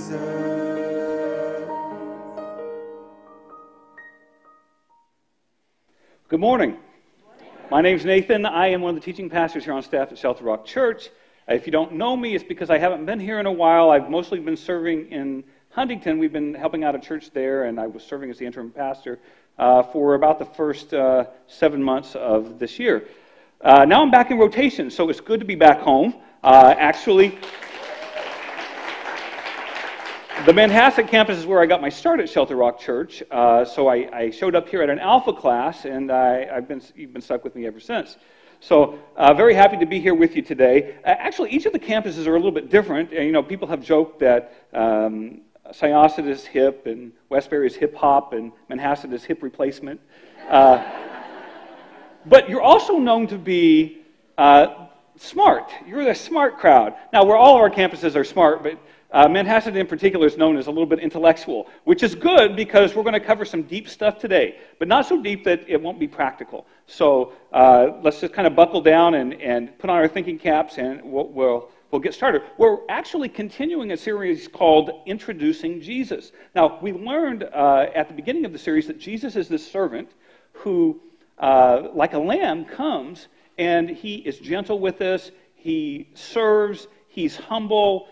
Good morning. My name's Nathan. I am one of the teaching pastors here on staff at Shelter Rock Church. If you don't know me, it's because I haven't been here in a while. I've mostly been serving in Huntington. We've been helping out a church there, and I was serving as the interim pastor for about the first 7 months of this year. Now I'm back in rotation, so it's good to be back home. Actually, the Manhasset campus is where I got my start at Shelter Rock Church, so I showed up here at an Alpha class, and you've been stuck with me ever since. So very happy to be here with you today. Actually, each of the campuses are a little bit different. You know, people have joked that Syosset is hip, and Westbury is hip-hop, and Manhasset is hip replacement. But you're also known to be smart. You're the smart crowd. Now, all of our campuses are smart, but Manhasset in particular is known as a little bit intellectual, which is good because we're going to cover some deep stuff today, but not so deep that it won't be practical. So let's just kind of buckle down and put on our thinking caps, and we'll get started. We're actually continuing a series called Introducing Jesus. Now, we learned at the beginning of the series that Jesus is this servant who, like a lamb, comes, and he is gentle with us, he serves, he's humble,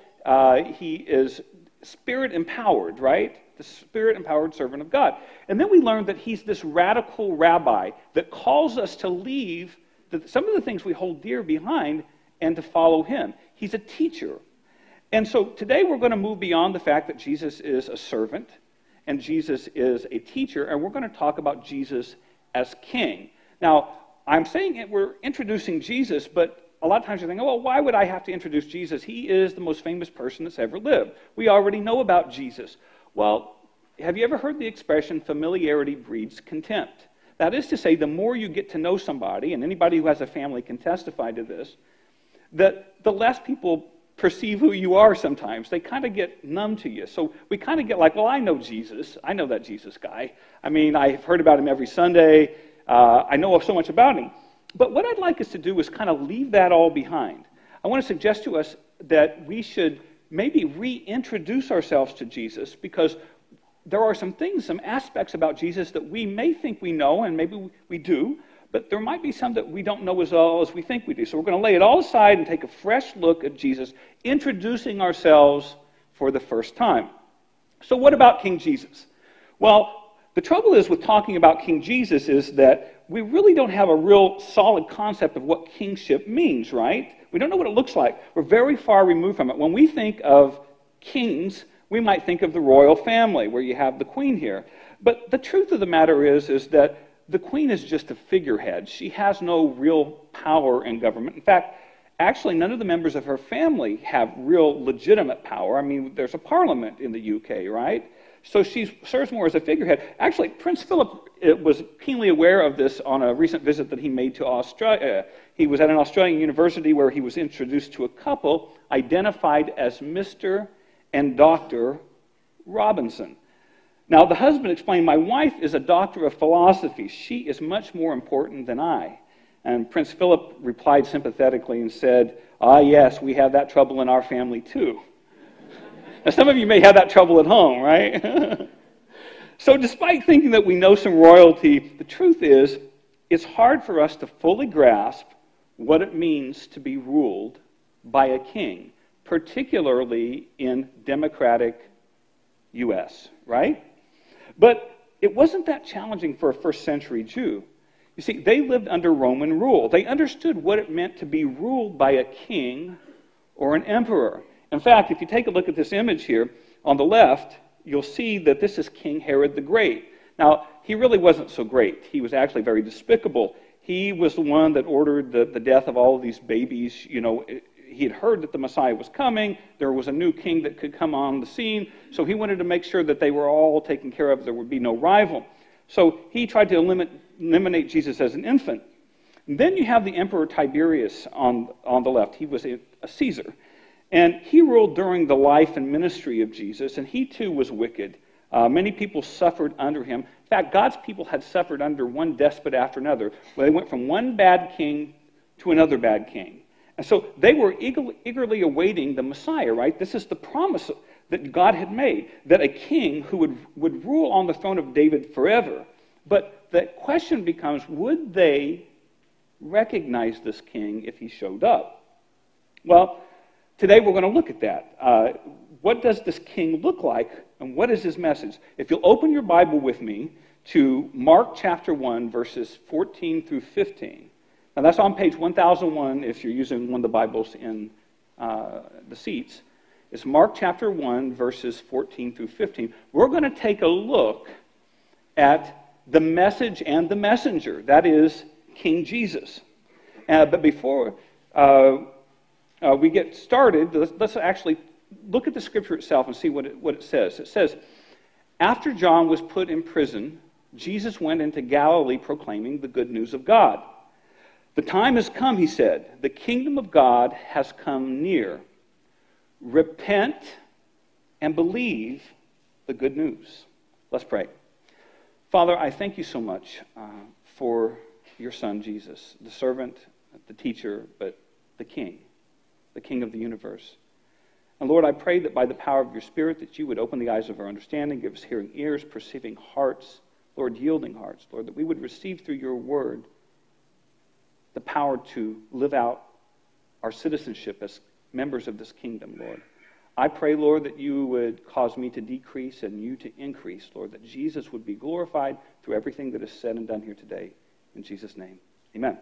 he is Spirit-empowered, right? The Spirit-empowered servant of God. And then we learned that he's this radical rabbi that calls us to leave some of the things we hold dear behind and to follow him. He's a teacher. And so today we're going to move beyond the fact that Jesus is a servant and Jesus is a teacher, and we're going to talk about Jesus as king. Now, I'm saying we're introducing Jesus, but a lot of times you're thinking, well, why would I have to introduce Jesus? He is the most famous person that's ever lived. We already know about Jesus. Well, have you ever heard the expression, familiarity breeds contempt? That is to say, the more you get to know somebody, and anybody who has a family can testify to this, that the less people perceive who you are sometimes. They kind of get numb to you. So we kind of get like, well, I know Jesus. I know that Jesus guy. I mean, I've heard about him every Sunday. I know so much about him. But what I'd like us to do is kind of leave that all behind. I want to suggest to us that we should maybe reintroduce ourselves to Jesus, because there are some things, some aspects about Jesus that we may think we know, and maybe we do, but there might be some that we don't know as well as we think we do. So we're going to lay it all aside and take a fresh look at Jesus, introducing ourselves for the first time. So what about King Jesus? Well, the trouble is with talking about King Jesus is that we really don't have a real solid concept of what kingship means, right? We don't know what it looks like. We're very far removed from it. When we think of kings, we might think of the royal family, where you have the queen here. But the truth of the matter is that the queen is just a figurehead. She has no real power in government. In fact, actually, none of the members of her family have real legitimate power. I mean, there's a parliament in the UK, right? So she serves more as a figurehead. Actually, Prince Philip was keenly aware of this on a recent visit that he made to Australia. He was at an Australian university where he was introduced to a couple identified as Mr. and Dr. Robinson. Now, the husband explained, my wife is a doctor of philosophy. She is much more important than I. And Prince Philip replied sympathetically and said, yes, we have that trouble in our family too. Now, some of you may have that trouble at home, right? So despite thinking that we know some royalty, the truth is, it's hard for us to fully grasp what it means to be ruled by a king, particularly in democratic U.S., right? But it wasn't that challenging for a first century Jew. You see, they lived under Roman rule. They understood what it meant to be ruled by a king or an emperor. In fact, if you take a look at this image here on the left, you'll see that this is King Herod the Great. Now, he really wasn't so great. He was actually very despicable. He was the one that ordered the death of all of these babies. You know, he had heard that the Messiah was coming. There was a new king that could come on the scene. So he wanted to make sure that they were all taken care of. There would be no rival. So he tried to eliminate Jesus as an infant. And then you have the Emperor Tiberius on the left. He was a Caesar. And he ruled during the life and ministry of Jesus, and he too was wicked. Many people suffered under him. In fact, God's people had suffered under one despot after another, where they went from one bad king to another bad king. And so they were eagerly awaiting the Messiah, right? This is the promise that God had made, that a king who would rule on the throne of David forever. But the question becomes, would they recognize this king if he showed up? Well, today we're going to look at that. What does this king look like, and what is his message? If you'll open your Bible with me to Mark chapter 1, verses 14 through 15. Now that's on page 1001 if you're using one of the Bibles in the seats. It's Mark chapter 1, verses 14 through 15. We're going to take a look at the message and the messenger, that is, King Jesus. But before we get started, let's actually look at the scripture itself and see what it says. It says, after John was put in prison, Jesus went into Galilee proclaiming the good news of God. The time has come, he said. The kingdom of God has come near. Repent and believe the good news. Let's pray. Father, I thank you so much for your son, Jesus, the servant, the teacher, but the king of the universe. And Lord, I pray that by the power of your Spirit that you would open the eyes of our understanding, give us hearing ears, perceiving hearts, Lord, yielding hearts, Lord, that we would receive through your word the power to live out our citizenship as members of this kingdom, Lord. I pray, Lord, that you would cause me to decrease and you to increase, Lord, that Jesus would be glorified through everything that is said and done here today. In Jesus' name, amen.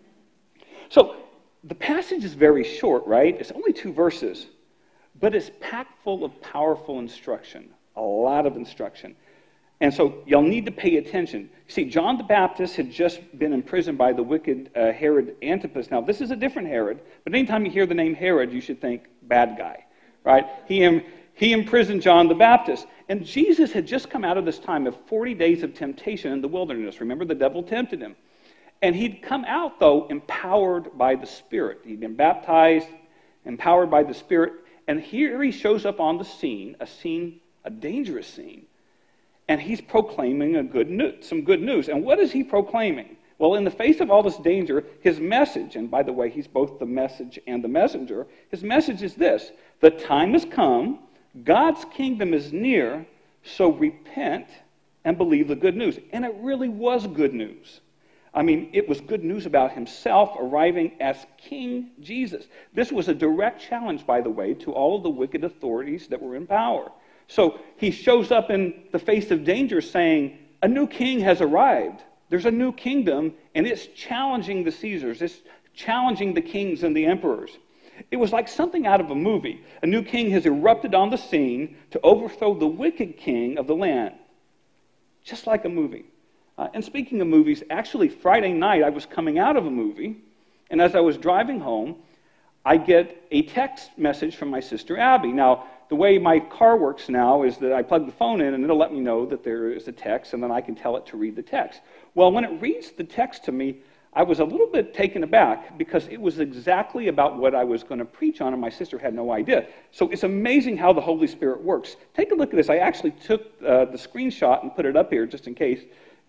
So, the passage is very short, right? It's only 2 verses, but it's packed full of powerful instruction, a lot of instruction. And so, you'll need to pay attention. See, John the Baptist had just been imprisoned by the wicked Herod Antipas. Now, this is a different Herod, but anytime you hear the name Herod, you should think bad guy. Right? He imprisoned John the Baptist. And Jesus had just come out of this time of 40 days of temptation in the wilderness. Remember, the devil tempted him. And he'd come out, though, empowered by the Spirit. He'd been baptized, empowered by the Spirit. And here he shows up on the scene, a dangerous scene. And he's proclaiming some good news. And what is he proclaiming? Well, in the face of all this danger, his message, and by the way, he's both the message and the messenger, his message is this: the time has come, God's kingdom is near, so repent and believe the good news. And it really was good news. I mean, it was good news about himself arriving as King Jesus. This was a direct challenge, by the way, to all of the wicked authorities that were in power. So he shows up in the face of danger saying, a new king has arrived. There's a new kingdom, and it's challenging the Caesars. It's challenging the kings and the emperors. It was like something out of a movie. A new king has erupted on the scene to overthrow the wicked king of the land. Just like a movie. And speaking of movies, actually Friday night I was coming out of a movie, and as I was driving home, I get a text message from my sister Abby. Now, the way my car works now is that I plug the phone in and it'll let me know that there is a text, and then I can tell it to read the text. Well, when it reads the text to me, I was a little bit taken aback because it was exactly about what I was going to preach on, and my sister had no idea. So it's amazing how the Holy Spirit works. Take a look at this. I actually took the screenshot and put it up here just in case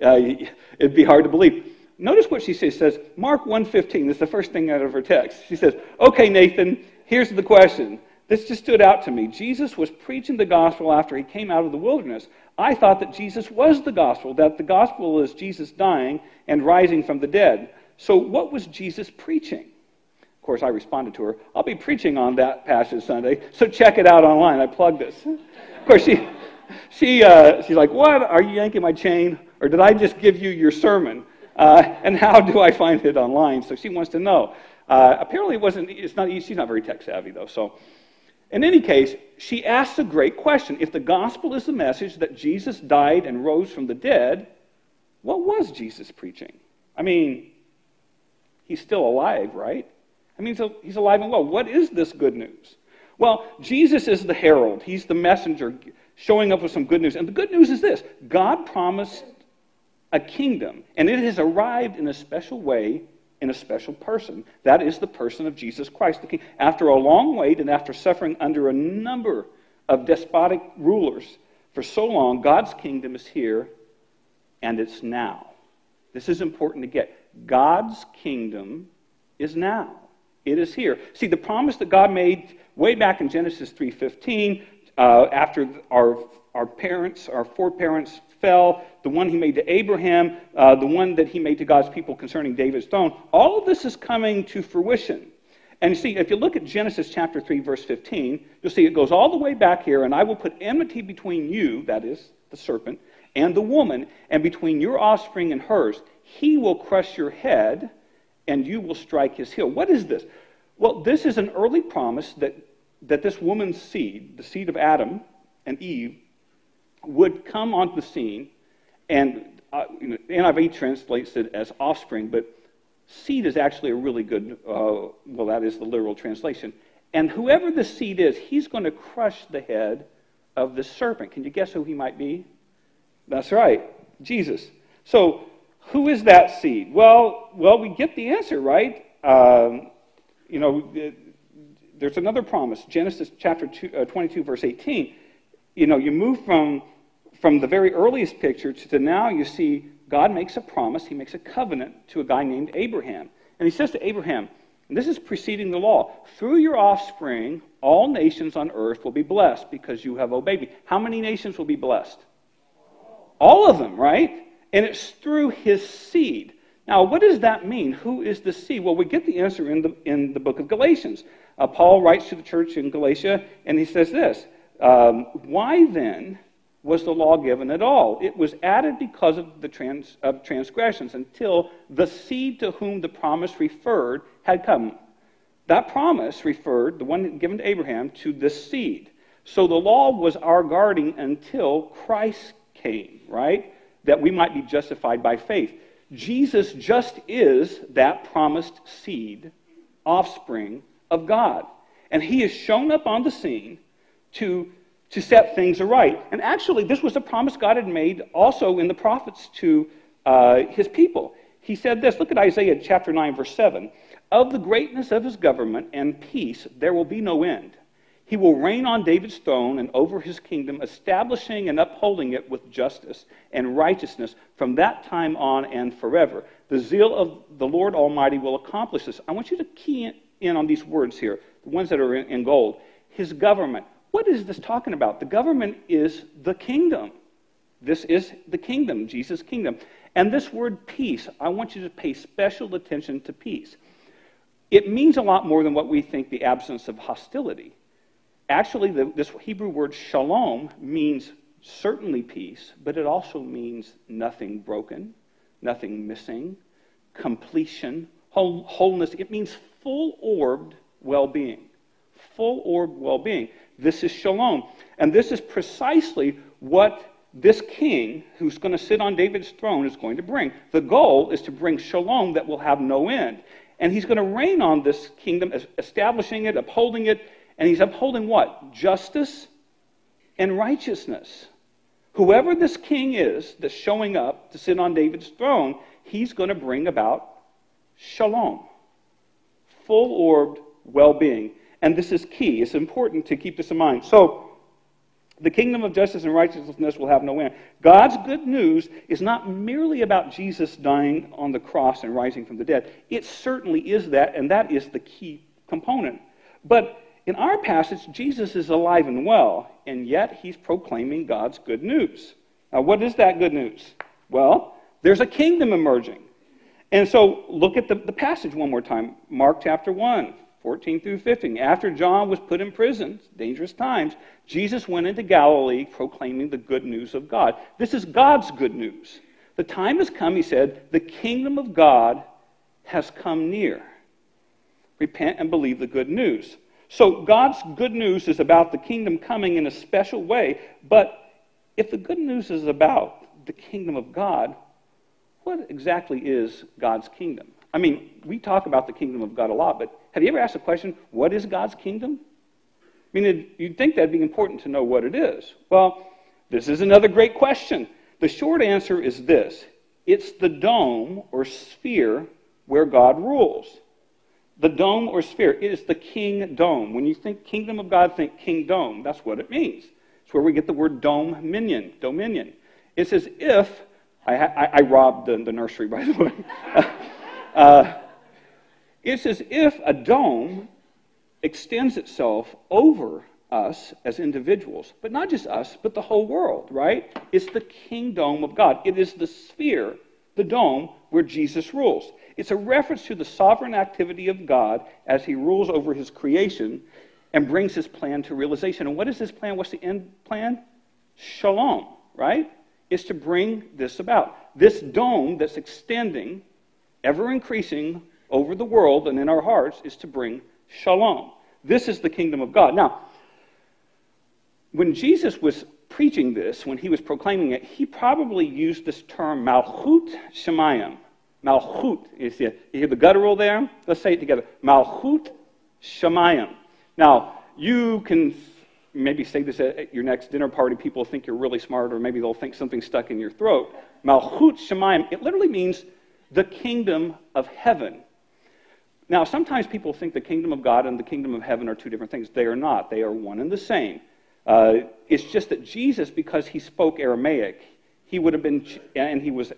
it'd be hard to believe. Notice what she says. She says, Mark 1:15. This is the first thing out of her text. She says, okay, Nathan, here's the question. This just stood out to me. Jesus was preaching the gospel after he came out of the wilderness. I thought that Jesus was the gospel, that the gospel is Jesus dying and rising from the dead. So what was Jesus preaching? Of course, I responded to her, I'll be preaching on that passage Sunday, so check it out online. I plugged this. Of course, she's like, what? Are you yanking my chain? Or did I just give you your sermon? And how do I find it online? So she wants to know. Apparently she's not very tech savvy though. So in any case, she asks a great question. If the gospel is the message that Jesus died and rose from the dead, what was Jesus preaching? I mean, he's still alive, right? I mean, so he's alive and well. What is this good news? Well, Jesus is the herald. He's the messenger showing up with some good news. And the good news is this. God promised a kingdom, and it has arrived in a special way in a special person. That is the person of Jesus Christ, the King. After a long wait and after suffering under a number of despotic rulers for so long, God's kingdom is here, and it's now. This is important to get. God's kingdom is now. It is here. See, the promise that God made way back in Genesis 3:15 after our parents, our foreparents fell, the one he made to Abraham, the one that he made to God's people concerning David's throne. All of this is coming to fruition. And you see, if you look at Genesis chapter 3, verse 15, you'll see it goes all the way back here, and I will put enmity between you, that is, the serpent, and the woman, and between your offspring and hers. He will crush your head, and you will strike his heel. What is this? Well, this is an early promise that this woman's seed, the seed of Adam and Eve, would come onto the scene, and NIV translates it as offspring, but seed is actually a really good, well, that is the literal translation. And whoever the seed is, he's going to crush the head of the serpent. Can you guess who he might be? That's right, Jesus. So, who is that seed? Well, we get the answer, right? There's another promise, Genesis chapter 22, verse 18. You move from the very earliest picture to now you see God makes a promise, he makes a covenant to a guy named Abraham. And he says to Abraham, and this is preceding the law, through your offspring, all nations on earth will be blessed because you have obeyed me. How many nations will be blessed? All of them, right? And it's through his seed. Now, what does that mean? Who is the seed? Well, we get the answer in the book of Galatians. Paul writes to the church in Galatia, and he says this, why then was the law given at all? It was added because of the transgressions until the seed to whom the promise referred had come. That promise referred, the one given to Abraham, to this seed. So the law was our guarding until Christ came, right? That we might be justified by faith. Jesus just is that promised seed, offspring of God. And he has shown up on the scene to set things aright. And actually, this was a promise God had made also in the prophets to his people. He said this, look at Isaiah chapter 9, verse 7. Of the greatness of his government and peace there will be no end. He will reign on David's throne and over his kingdom, establishing and upholding it with justice and righteousness from that time on and forever. The zeal of the Lord Almighty will accomplish this. I want you to key in on these words here, the ones that are in gold. His government. What is this talking about? The government is the kingdom. This is the kingdom, Jesus' kingdom. And this word peace, I want you to pay special attention to peace. It means a lot more than what we think, the absence of hostility. Actually, this Hebrew word shalom means certainly peace, but it also means nothing broken, nothing missing, completion, wholeness. It means full-orbed well-being. Full-orbed well-being. This is shalom. And this is precisely what this king who's going to sit on David's throne is going to bring. The goal is to bring shalom that will have no end. And he's going to reign on this kingdom, establishing it, upholding it, and he's upholding what? Justice and righteousness. Whoever this king is that's showing up to sit on David's throne, he's going to bring about shalom. Full-orbed well-being. And this is key. It's important to keep this in mind. So, the kingdom of justice and righteousness will have no end. God's good news is not merely about Jesus dying on the cross and rising from the dead. It certainly is that, and that is the key component. But in our passage, Jesus is alive and well, and yet he's proclaiming God's good news. Now, what is that good news? Well, there's a kingdom emerging. And so, look at the passage one more time. Mark chapter 1. 14 through 15. After John was put in prison, dangerous times, Jesus went into Galilee proclaiming the good news of God. This is God's good news. The time has come, he said, the kingdom of God has come near. Repent and believe the good news. So God's good news is about the kingdom coming in a special way, but if the good news is about the kingdom of God, what exactly is God's kingdom? I mean, we talk about the kingdom of God a lot, but have you ever asked the question, what is God's kingdom? I mean, you'd think that'd be important to know what it is. Well, this is another great question. The short answer is this. It's the dome or sphere where God rules. The dome or sphere. It is the kingdom. When you think kingdom of God, think kingdom. That's what it means. It's where we get the word dominion. It's as if, I robbed the nursery, by the way. It's as if a dome extends itself over us as individuals, but not just us, but the whole world, right? It's the kingdom of God. It is the sphere, the dome, where Jesus rules. It's a reference to the sovereign activity of God as he rules over his creation and brings his plan to realization. And what is his plan? What's the end plan? Shalom, right? It's to bring this about. This dome that's extending, ever increasing over the world and in our hearts is to bring shalom. This is the kingdom of God. Now, when Jesus was preaching this, when he was proclaiming it, he probably used this term Malchut Shemayim. Malchut. You hear the guttural there? Let's say it together. Malchut Shemayim. Now, you can maybe say this at your next dinner party. People think you're really smart, or maybe they'll think something stuck in your throat. Malchut Shemayim. It literally means the kingdom of heaven. Now, sometimes people think the kingdom of God and the kingdom of heaven are two different things. They are not. They are one and the same. It's just that Jesus, because he spoke Aramaic, he would have been, and he was,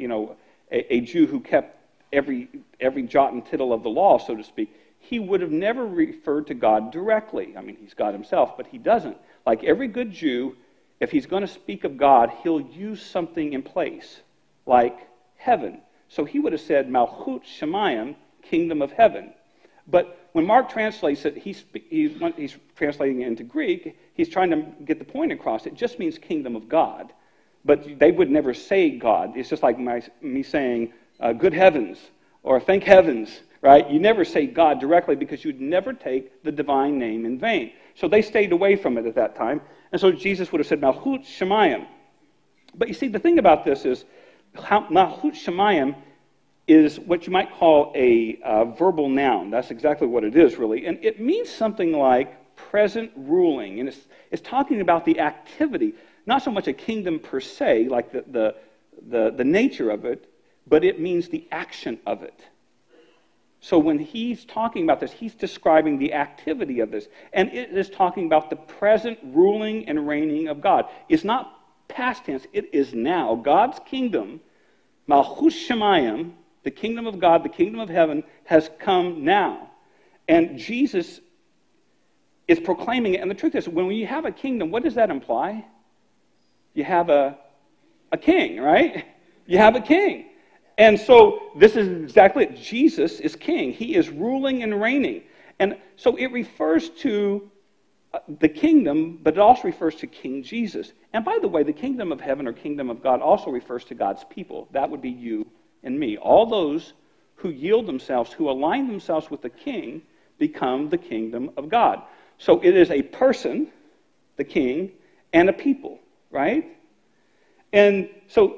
a Jew who kept every jot and tittle of the law, so to speak, he would have never referred to God directly. I mean, he's God himself, but he doesn't. Like every good Jew, if he's going to speak of God, he'll use something in place, like heaven. So he would have said, Malchut Shemayim, kingdom of heaven. But when Mark translates it, he's translating it into Greek, he's trying to get the point across. It just means kingdom of God. But they would never say God. It's just like me saying, good heavens, or thank heavens, right? You never say God directly because you'd never take the divine name in vain. So they stayed away from it at that time. And so Jesus would have said, Malchut Shemayim. But you see, the thing about this is, Malchut Shemayim is what you might call a verbal noun. That's exactly what it is, really. And it means something like present ruling. And it's talking about the activity, not so much a kingdom per se, like the nature of it, but it means the action of it. So when he's talking about this, he's describing the activity of this. And it is talking about the present ruling and reigning of God. It's not past tense, it is now. God's kingdom, Malchut Shemayim, the kingdom of God, the kingdom of heaven, has come now. And Jesus is proclaiming it. And the truth is, when you have a kingdom, what does that imply? You have a king, right? You have a king. And so this is exactly it. Jesus is king. He is ruling and reigning. And so it refers to the kingdom, but it also refers to King Jesus. And by the way, the kingdom of heaven or kingdom of God also refers to God's people. That would be you and me. All those who yield themselves, who align themselves with the king, become the kingdom of God. So it is a person, the king, and a people, right? And so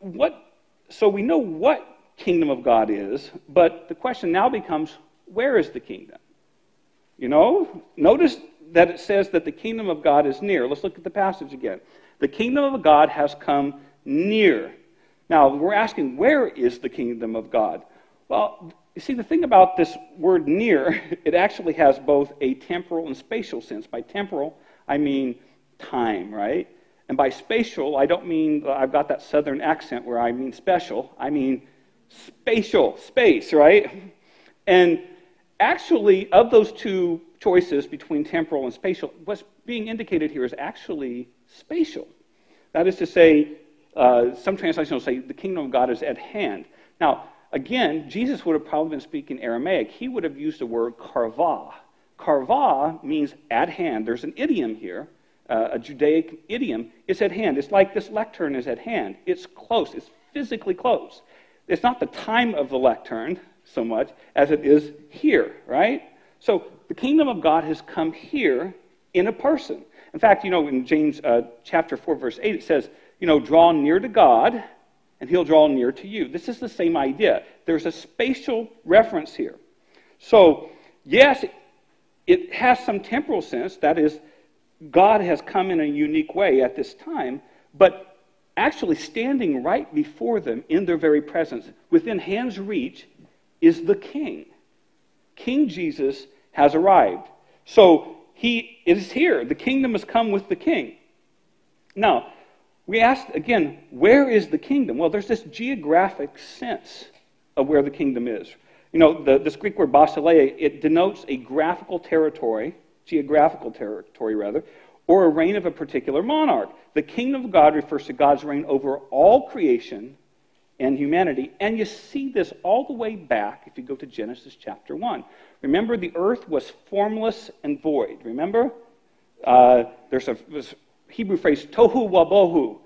we know what kingdom of God is, but the question now becomes, where is the kingdom? Notice that it says that the kingdom of God is near. Let's look at the passage again. The kingdom of God has come near. Now, we're asking, where is the kingdom of God? Well, you see, the thing about this word near, it actually has both a temporal and spatial sense. By temporal, I mean time, right? And by spatial, I don't mean, I've got that southern accent where I mean special. I mean spatial, space, right? And actually, of those two choices between temporal and spatial, what's being indicated here is actually spatial. That is to say, some translations will say the kingdom of God is at hand. Now, again, Jesus would have probably been speaking Aramaic. He would have used the word karva. Karva means at hand. There's an idiom here, a Judaic idiom. It's at hand. It's like this lectern is at hand. It's close. It's physically close. It's not the time of the lectern so much as it is here, right? So the kingdom of God has come here in a person. In fact, in James chapter 4, verse 8, it says, draw near to God, and he'll draw near to you. This is the same idea. There's a spatial reference here. So, yes, it has some temporal sense. That is, God has come in a unique way at this time, but actually standing right before them in their very presence, within hand's reach, is the King. King Jesus has arrived. So, he is here. The kingdom has come with the King. Now, we asked, again, where is the kingdom? Well, there's this geographic sense of where the kingdom is. This Greek word basileia, it denotes a graphical territory geographical territory rather, or a reign of a particular monarch. The kingdom of God refers to God's reign over all creation and humanity. And you see this all the way back if you go to Genesis chapter 1. Remember, the earth was formless and void. Remember? There's a Hebrew phrase, tohu wabohu.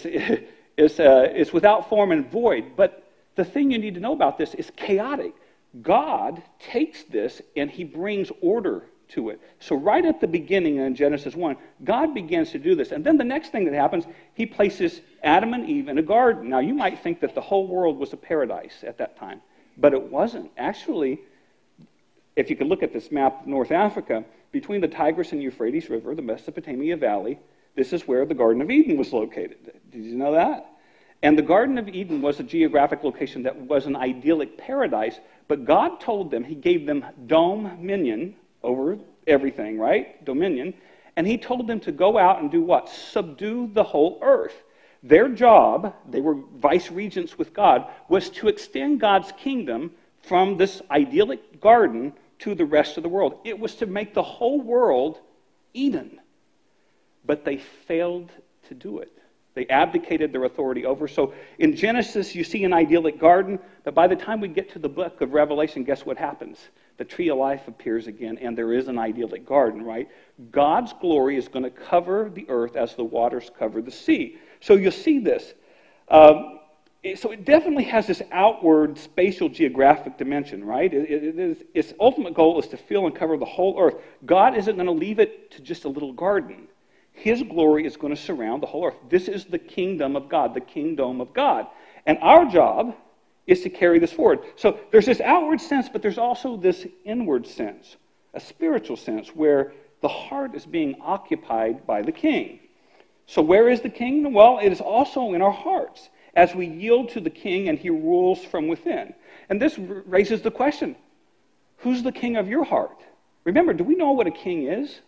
It's without form and void. But the thing you need to know about this is chaotic. God takes this and he brings order to it. So right at the beginning in Genesis 1, God begins to do this. And then the next thing that happens, he places Adam and Eve in a garden. Now, you might think that the whole world was a paradise at that time, but it wasn't. Actually, if you could look at this map of North Africa, between the Tigris and Euphrates River, the Mesopotamia Valley, this is where the Garden of Eden was located. Did you know that? And the Garden of Eden was a geographic location that was an idyllic paradise, but God told them, he gave them dominion over everything, right? Dominion. And he told them to go out and do what? Subdue the whole earth. Their job, they were vice regents with God, was to extend God's kingdom from this idyllic garden to the rest of the world. It was to make the whole world Eden. But they failed to do it. They abdicated their authority over. So in Genesis, you see an idyllic garden, but by the time we get to the book of Revelation, guess what happens? The tree of life appears again, and there is an idyllic garden, right? God's glory is going to cover the earth as the waters cover the sea. So you'll see this. So it definitely has this outward spatial geographic dimension, right? Its ultimate goal is to fill and cover the whole earth. God isn't going to leave it to just a little garden. His glory is going to surround the whole earth. This is the kingdom of God, the kingdom of God. And our job is to carry this forward. So there's this outward sense, but there's also this inward sense, a spiritual sense, where the heart is being occupied by the king. So where is the kingdom? Well, it is also in our hearts, as we yield to the king and he rules from within. And this raises the question, who's the king of your heart? Remember, do we know what a king is?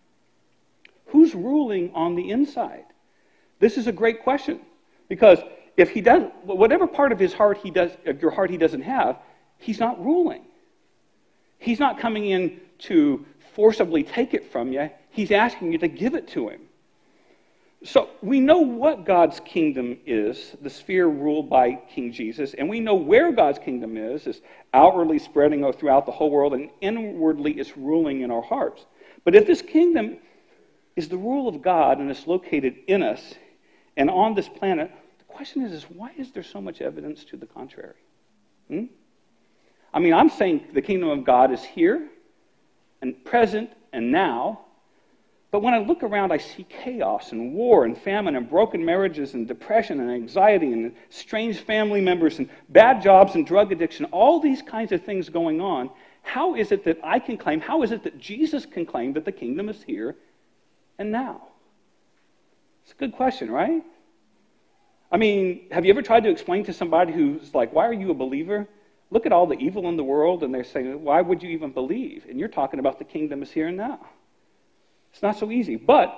Who's ruling on the inside? This is a great question, because if he does, whatever part of his heart he does, of your heart he doesn't have, he's not ruling. He's not coming in to forcibly take it from you. He's asking you to give it to him. So we know what God's kingdom is, the sphere ruled by King Jesus, and we know where God's kingdom is outwardly spreading throughout the whole world, and inwardly it's ruling in our hearts. But if this kingdom is the rule of God and it's located in us and on this planet, the question is why is there so much evidence to the contrary? I mean, I'm saying the kingdom of God is here and present and now, but when I look around, I see chaos and war and famine and broken marriages and depression and anxiety and strange family members and bad jobs and drug addiction, all these kinds of things going on. How is it that I can claim, how is it that Jesus can claim that the kingdom is here and now? It's a good question, right? I mean, have you ever tried to explain to somebody who's like, why are you a believer? Look at all the evil in the world, and they're saying, why would you even believe? And you're talking about the kingdom is here and now. It's not so easy, but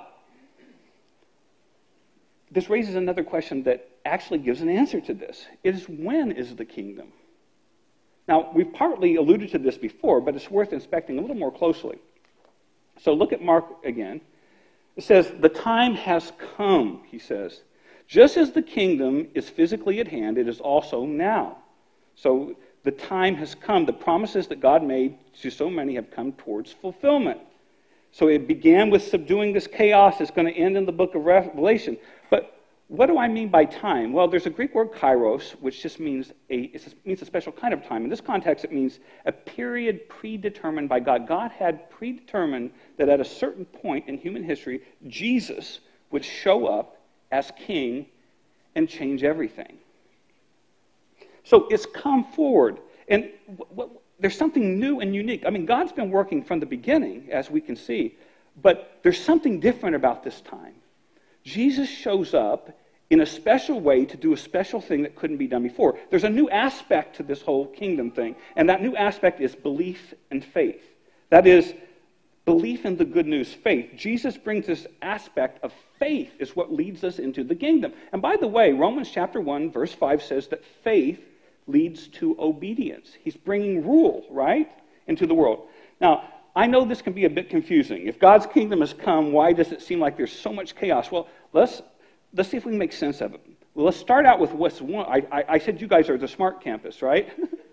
this raises another question that actually gives an answer to this. It is, when is the kingdom? Now, we've partly alluded to this before, but it's worth inspecting a little more closely. So look at Mark again. It says, the time has come, he says. Just as the kingdom is physically at hand, it is also now. So the time has come. The promises that God made to so many have come towards fulfillment. So it began with subduing this chaos. It's going to end in the book of Revelation. But what do I mean by time? Well, there's a Greek word kairos, which just means a special kind of time. In this context, it means a period predetermined by God. God had predetermined that at a certain point in human history, Jesus would show up as king and change everything. So it's come forward. And there's something new and unique. I mean, God's been working from the beginning, as we can see, but there's something different about this time. Jesus shows up in a special way to do a special thing that couldn't be done before. There's a new aspect to this whole kingdom thing, and that new aspect is belief and faith. That is, belief in the good news, faith. Jesus brings this aspect of faith is what leads us into the kingdom. And by the way, Romans chapter 1, verse 5 says that faith leads to obedience. He's bringing rule, right, into the world. Now, I know this can be a bit confusing. If God's kingdom has come, why does it seem like there's so much chaos? Well, let's see if we can make sense of it. Well, let's start out with what's one. I said you guys are the smart campus, right?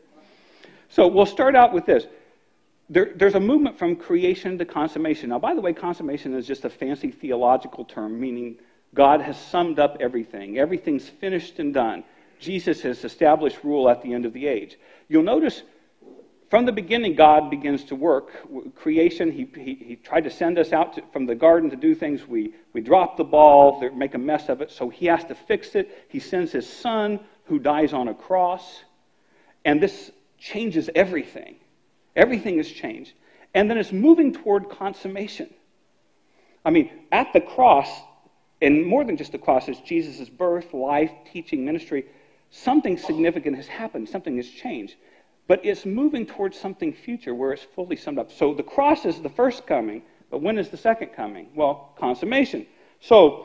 So we'll start out with this. There's a movement from creation to consummation. Now, by the way, consummation is just a fancy theological term, meaning God has summed up everything. Everything's finished and done. Jesus has established rule at the end of the age. You'll notice from the beginning, God begins to work. Creation, he tried to send us out from the garden to do things. We drop the ball, make a mess of it, so he has to fix it. He sends his son, who dies on a cross, and this changes everything. Everything has changed. And then it's moving toward consummation. I mean, at the cross, and more than just the cross, is Jesus' birth, life, teaching, ministry. Something significant has happened. Something has changed. But it's moving towards something future where it's fully summed up. So the cross is the first coming, but when is the second coming? Well, consummation. So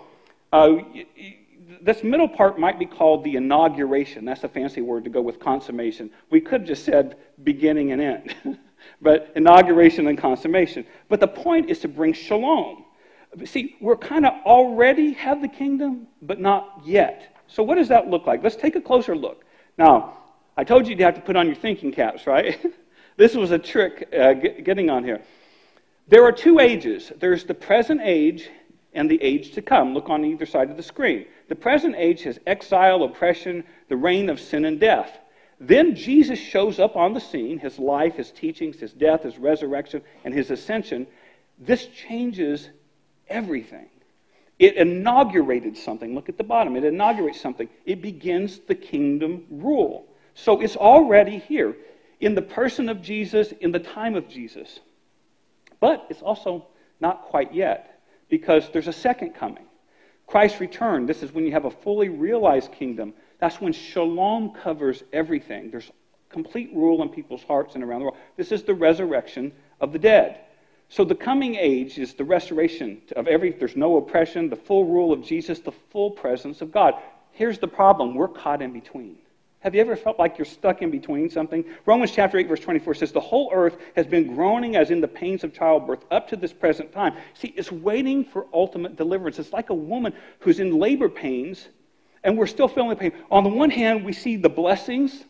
this middle part might be called the inauguration. That's a fancy word to go with consummation. We could have just said beginning and end, but inauguration and consummation. But the point is to bring shalom. See, we're kind of already have the kingdom, but not yet. So what does that look like? Let's take a closer look. Now, I told you you'd have to put on your thinking caps, right? This was a trick getting on here. There are two ages. There's the present age and the age to come. Look on either side of the screen. The present age has exile, oppression, the reign of sin and death. Then Jesus shows up on the scene, his life, his teachings, his death, his resurrection, and his ascension. This changes everything. It inaugurated something. Look at the bottom. It inaugurates something. It begins the kingdom rule. So it's already here in the person of Jesus, in the time of Jesus. But it's also not quite yet because there's a second coming. Christ's return, this is when you have a fully realized kingdom. That's when shalom covers everything. There's complete rule in people's hearts and around the world. This is the resurrection of the dead. So the coming age is the restoration of there's no oppression, the full rule of Jesus, the full presence of God. Here's the problem. We're caught in between. Have you ever felt like you're stuck in between something? Romans chapter 8, verse 24 says, the whole earth has been groaning as in the pains of childbirth up to this present time. See, it's waiting for ultimate deliverance. It's like a woman who's in labor pains, and we're still feeling the pain. On the one hand, we see the blessings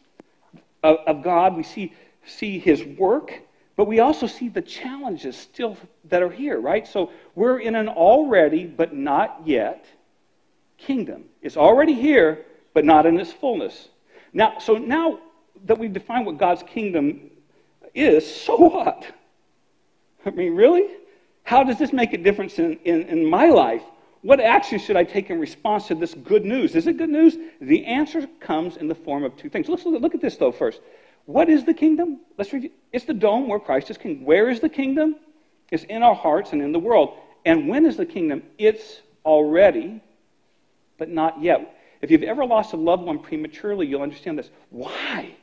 of God. We see his work, but we also see the challenges still that are here, right? So we're in an already, but not yet kingdom. It's already here, but not in its fullness. Now that we've defined what God's kingdom is, so what? I mean, really? How does this make a difference in my life? What action should I take in response to this good news? Is it good news? The answer comes in the form of two things. Let's look at this, though, first. What is the kingdom? Let's read it. It's the dome where Christ is king. Where is the kingdom? It's in our hearts and in the world. And when is the kingdom? It's already, but not yet. If you've ever lost a loved one prematurely, you'll understand this. Why?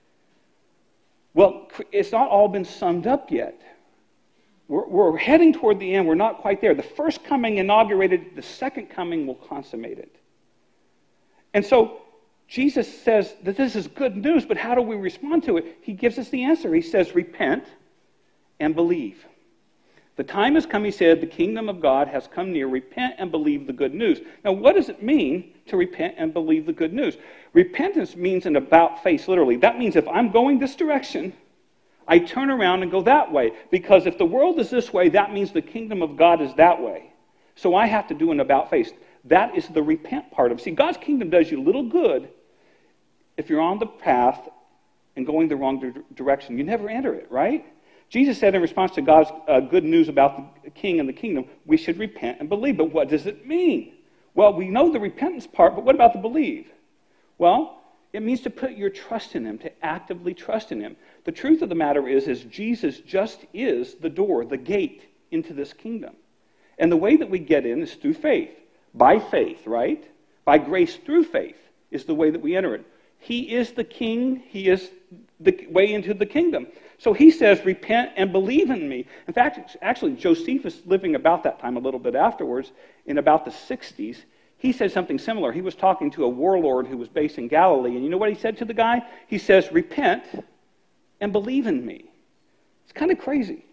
Well, it's not all been summed up yet. We're heading toward the end. We're not quite there. The first coming inaugurated, the second coming will consummate it. And so Jesus says that this is good news, but how do we respond to it? He gives us the answer. He says, repent and believe. The time has come, he said, the kingdom of God has come near. Repent and believe the good news. Now, what does it mean to repent and believe the good news? Repentance means an about face, literally. That means if I'm going this direction, I turn around and go that way. Because if the world is this way, that means the kingdom of God is that way. So I have to do an about face. That is the repent part of it. See, God's kingdom does you little good if you're on the path and going the wrong direction. You never enter it, right? Jesus said in response to God's good news about the king and the kingdom, we should repent and believe. But what does it mean? Well, we know the repentance part, but what about the believe? Well, it means to put your trust in him, to actively trust in him. The truth of the matter is Jesus just is the door, the gate into this kingdom. And the way that we get in is through faith. By faith, right? By grace through faith is the way that we enter it. He is the king. He is the way into the kingdom. So he says, repent and believe in me. In fact, actually, Josephus, living about that time a little bit afterwards, in about the 60s, he said something similar. He was talking to a warlord who was based in Galilee, and you know what he said to the guy? He says, repent and believe in me. It's kind of crazy.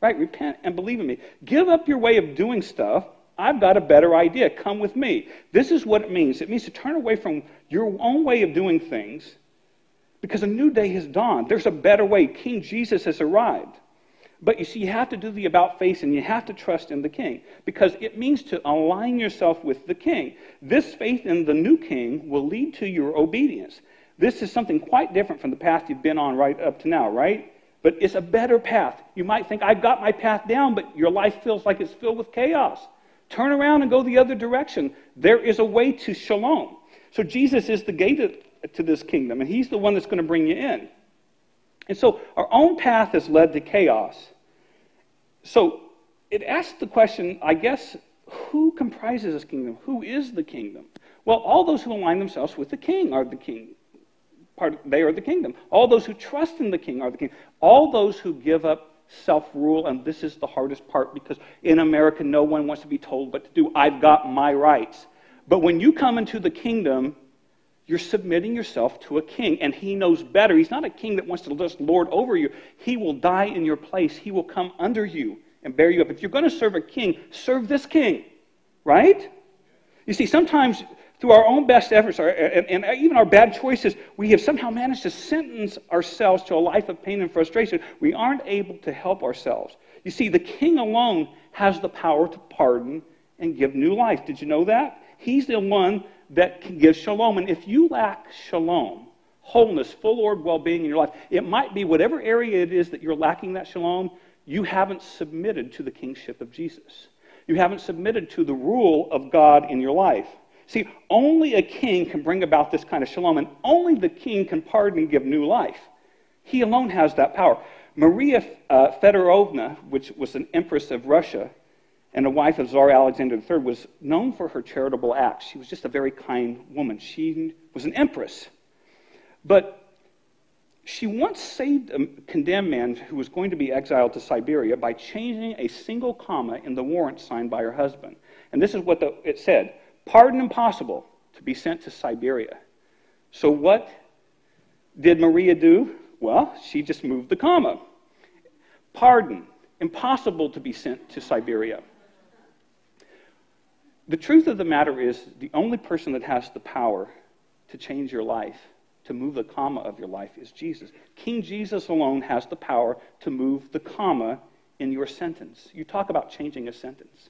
Right? Repent and believe in me. Give up your way of doing stuff. I've got a better idea. Come with me. This is what it means. It means to turn away from your own way of doing things because a new day has dawned. There's a better way. King Jesus has arrived. But you see, you have to do the about face and you have to trust in the King because it means to align yourself with the King. This faith in the new King will lead to your obedience. This is something quite different from the path you've been on right up to now, right? But it's a better path. You might think, I've got my path down, but your life feels like it's filled with chaos. Turn around and go the other direction. There is a way to shalom. So Jesus is the gate to this kingdom, and he's the one that's going to bring you in. And so our own path has led to chaos. So it asks the question, I guess, who comprises this kingdom? Who is the kingdom? Well, all those who align themselves with the king are the king. They are the kingdom. All those who trust in the king are the king. All those who give up self-rule, and this is the hardest part because in America no one wants to be told what to do. I've got my rights. But when you come into the kingdom, you're submitting yourself to a king, and he knows better. He's not a king that wants to just lord over you. He will die in your place. He will come under you and bear you up. If you're going to serve a king, serve this king, right? You see, sometimes through our own best efforts and even our bad choices, we have somehow managed to sentence ourselves to a life of pain and frustration. We aren't able to help ourselves. You see, the king alone has the power to pardon and give new life. Did you know that? He's the one that can give shalom. And if you lack shalom, wholeness, full Lord well-being in your life, it might be whatever area it is that you're lacking that shalom, you haven't submitted to the kingship of Jesus. You haven't submitted to the rule of God in your life. See, only a king can bring about this kind of shalom, and only the king can pardon and give new life. He alone has that power. Maria Fedorovna, which was an empress of Russia and a wife of Tsar Alexander III, was known for her charitable acts. She was just a very kind woman. She was an empress. But she once saved a condemned man who was going to be exiled to Siberia by changing a single comma in the warrant signed by her husband. And this is what it said. Pardon impossible, to be sent to Siberia. So what did Maria do? Well, she just moved the comma. Pardon, impossible to be sent to Siberia. The truth of the matter is, the only person that has the power to change your life, to move the comma of your life, is Jesus. King Jesus alone has the power to move the comma in your sentence. You talk about changing a sentence.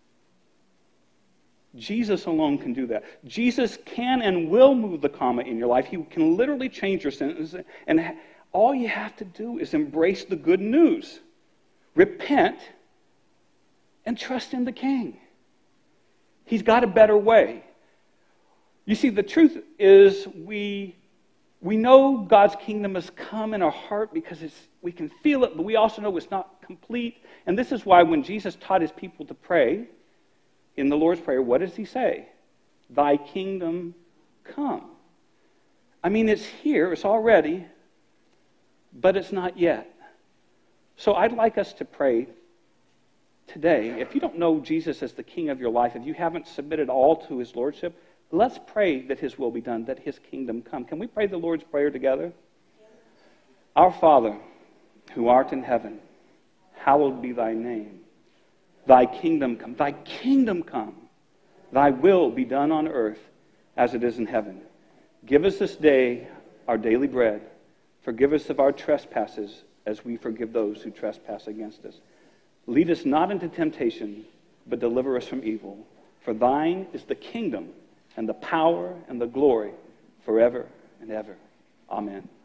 Jesus alone can do that. Jesus can and will move the comma in your life. He can literally change your sentence. And all you have to do is embrace the good news. Repent and trust in the King. He's got a better way. You see, the truth is we know God's kingdom has come in our heart because we can feel it, but we also know it's not complete. And this is why when Jesus taught his people to pray, in the Lord's Prayer, what does he say? Thy kingdom come. I mean, it's here, it's already, but it's not yet. So I'd like us to pray today. If you don't know Jesus as the King of your life, if you haven't submitted all to his lordship, let's pray that his will be done, that his kingdom come. Can we pray the Lord's Prayer together? Our Father, who art in heaven, hallowed be thy name. Thy kingdom come. Thy kingdom come. Thy will be done on earth as it is in heaven. Give us this day our daily bread. Forgive us of our trespasses as we forgive those who trespass against us. Lead us not into temptation, but deliver us from evil. For thine is the kingdom and the power and the glory forever and ever. Amen.